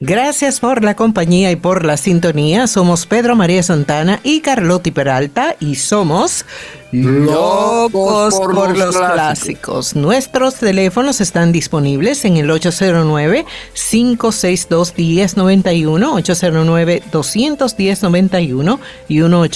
Gracias por la compañía y por la sintonía. Somos Pedro María Santana y Carlotti Peralta y somos locos por los clásicos. Nuestros teléfonos están disponibles en el 809-562-1091, 809-210-91 y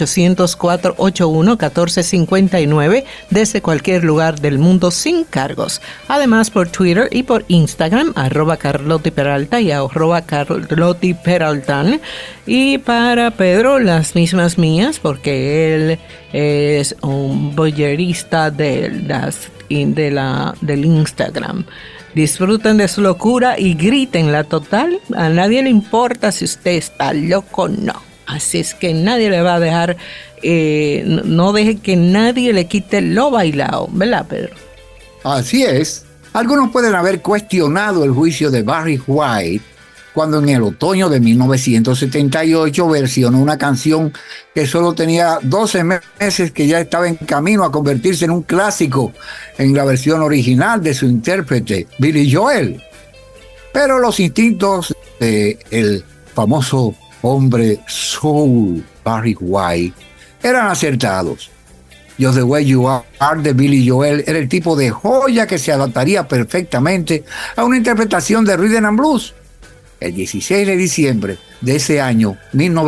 1-800-481-1459 desde cualquier lugar del mundo sin cargos. Además, por Twitter y por Instagram, @Carlotti Peralta y @Carlotti Peraltan. Y para Pedro, las mismas mías, porque él es un boyerista del Instagram. Disfruten de su locura y griten la total. A nadie le importa si usted está loco o no. Así es que nadie le va a dejar, no deje que nadie le quite lo bailado, ¿verdad, Pedro? Así es. Algunos pueden haber cuestionado el juicio de Barry White cuando en el otoño de 1978 versionó una canción que solo tenía 12 meses, que ya estaba en camino a convertirse en un clásico en la versión original de su intérprete, Billy Joel. Pero los instintos del famoso hombre soul Barry White eran acertados. Just the Way You Are de Billy Joel era el tipo de joya que se adaptaría perfectamente a una interpretación de Rhythm and Blues. El 16 de diciembre de ese año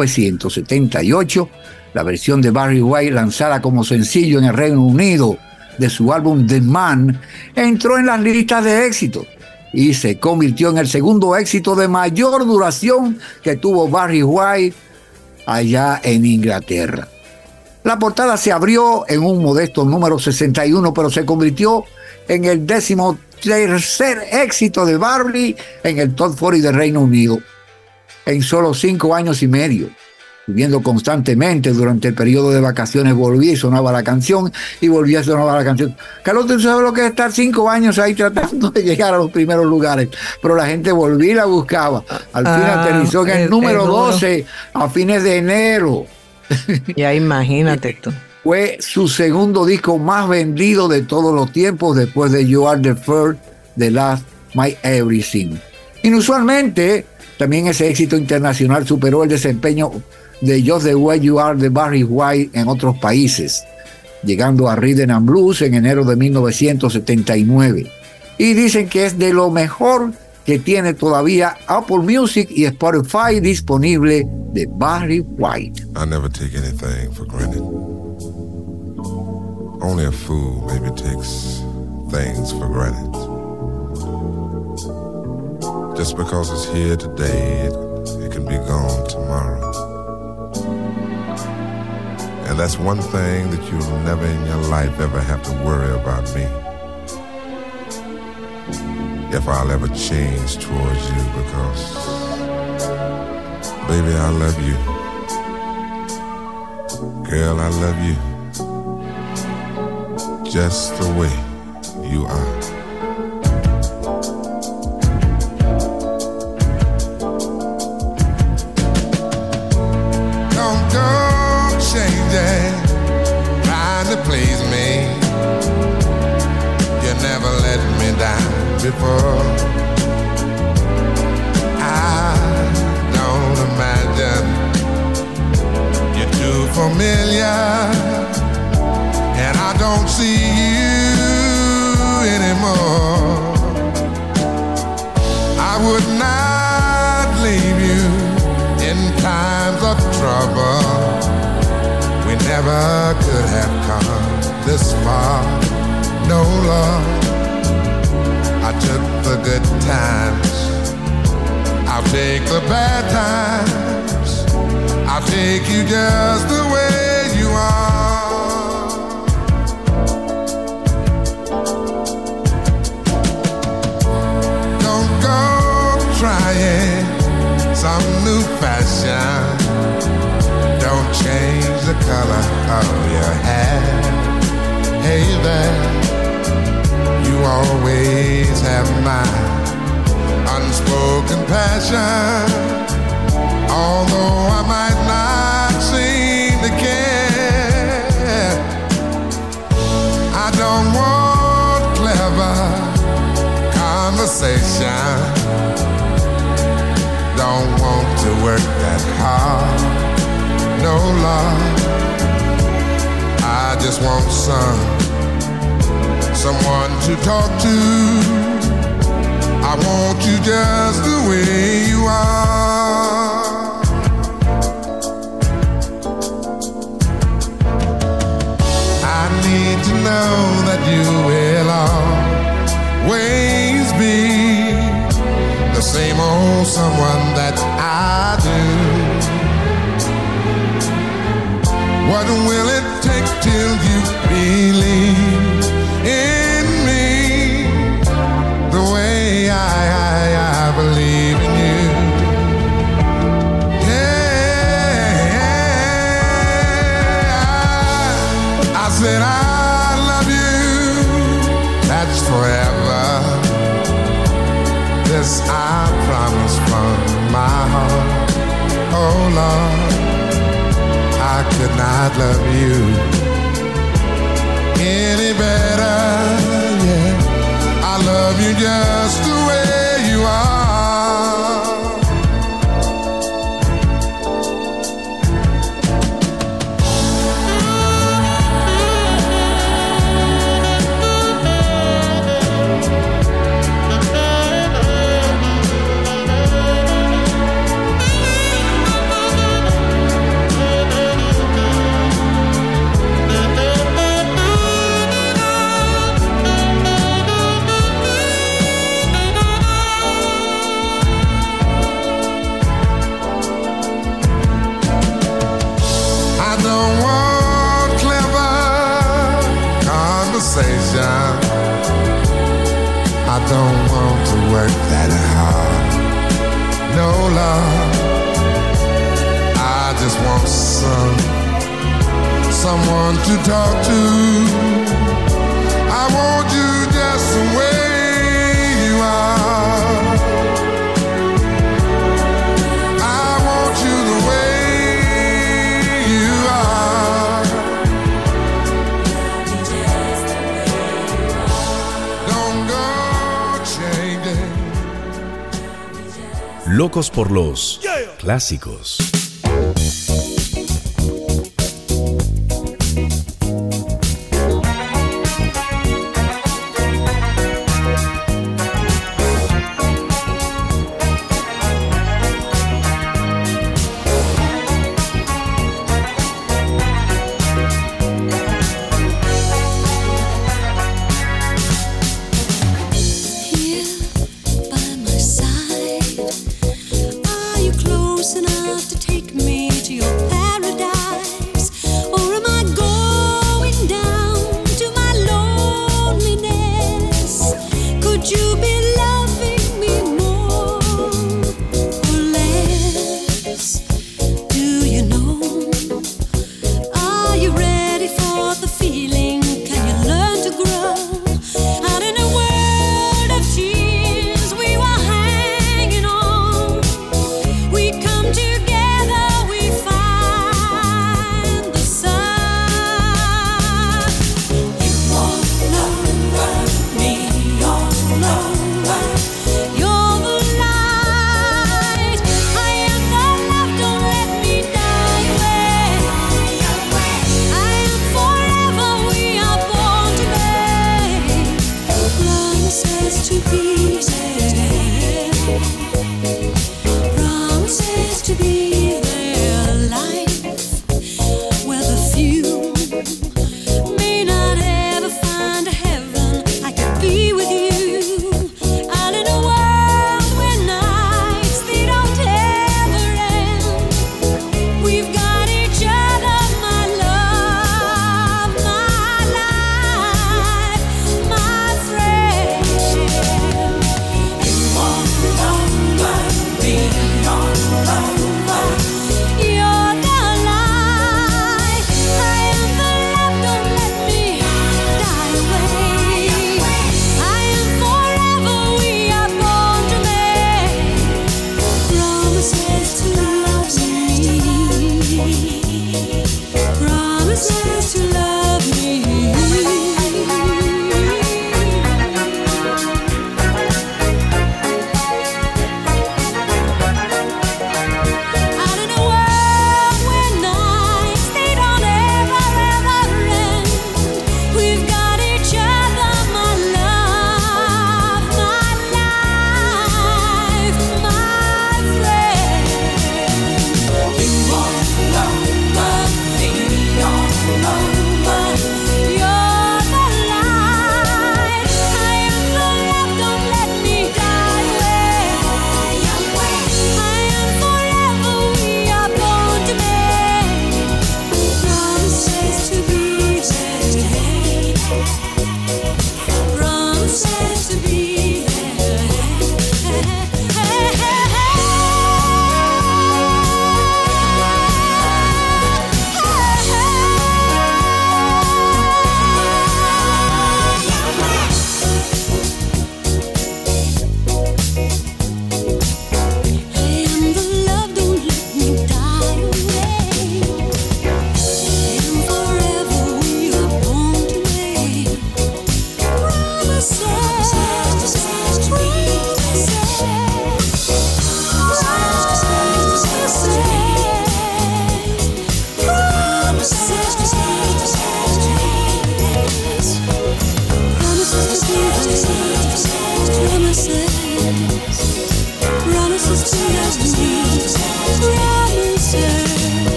1978, la versión de Barry White, lanzada como sencillo en el Reino Unido de su álbum The Man, entró en las listas de éxito y se convirtió en el segundo éxito de mayor duración que tuvo Barry White allá en Inglaterra. La portada se abrió en un modesto número 61, pero se convirtió en el 13º éxito de Barry en el Top 40 de Reino Unido en solo 5 años y medio. Subiendo constantemente durante el periodo de vacaciones, volvía y sonaba la canción, y volvía y sonaba la canción. Carlos, ¿tú sabes lo que es estar 5 años ahí tratando de llegar a los primeros lugares? Pero la gente volvía y la buscaba. Al fin aterrizó en el número 12 a fines de enero. Ya imagínate tú. Fue su segundo disco más vendido de todos los tiempos, después de You Are the First, The Last, My Everything. Inusualmente, también ese éxito internacional superó el desempeño de Just the Way You Are de Barry White en otros países, llegando a Rhythm and Blues en enero de 1979. Y dicen que es de lo mejor que tiene todavía Apple Music y Spotify disponible de Barry White. I never take anything for granted. Only a fool maybe takes things for granted. Just because it's here today, it can be gone tomorrow. And that's one thing that you'll never in your life ever have to worry about me. If I'll ever change towards you, because, baby, I love you. Girl, I love you. Just the way you are. Don't go changing, trying to please me. You never let me down before. I don't imagine you're too familiar, and I don't see you anymore. I would not leave you in times of trouble. We never could have come this far, no love. I took the good times, I'll take the bad times. I'll take you just the way you are. Don't go trying some new fashion. Don't change the color of your hair. Hey there, you always have my unspoken passion. Although I might not seem to care, I don't want clever conversation. Don't to work that hard. No, Lord, I just want someone to talk to. I want you just the way you are. I need to know that you will always be the same old someone that I do. What will it take till you believe in me the way I believe in you? Yeah, I said I love you, that's forever. This I promise from my heart. Oh Lord, I could not love you any better. Yeah, I love you just the way you are. I don't want to work that hard. No, Lord, I just want someone to talk to. I want you just the way you are. I want you the way you are. Locos por los clásicos. Are you close enough to take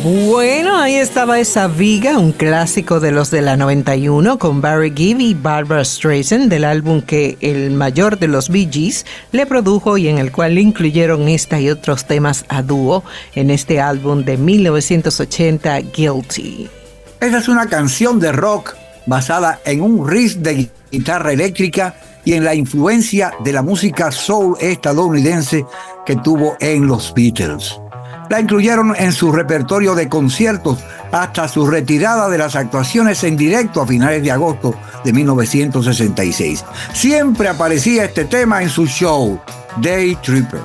Bueno, ahí estaba esa viga, un clásico de los de la 91 con Barry Gibb y Barbra Streisand del álbum que el mayor de los Bee Gees le produjo y en el cual le incluyeron esta y otros temas a dúo en este álbum de 1980, Guilty. Esa es una canción de rock basada en un riff de guitarra eléctrica y en la influencia de la música soul estadounidense que tuvo en los Beatles. La incluyeron en su repertorio de conciertos hasta su retirada de las actuaciones en directo a finales de agosto de 1966. Siempre aparecía este tema en su show, Day Tripper.